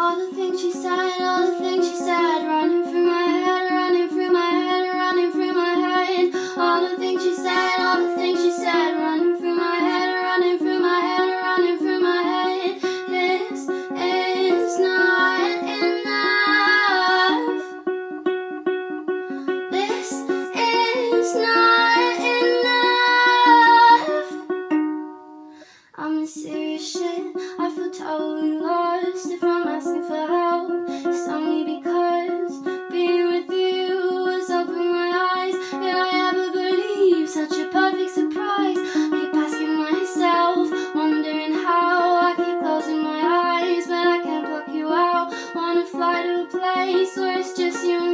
All the things she said, all the things she said, running through my head, running through my head, running through my head. All the things she said, all the things she said, running through my head, running through my head, running through my head. This is not enough. This is not enough. I'm in serious shit, I feel totally lost. If I'm asking for help, it's only because being with you has opened my eyes. Did I ever believe such a perfect surprise? I keep asking myself, wondering how. I keep closing my eyes, but I can't block you out. Wanna fly to a place where it's just you and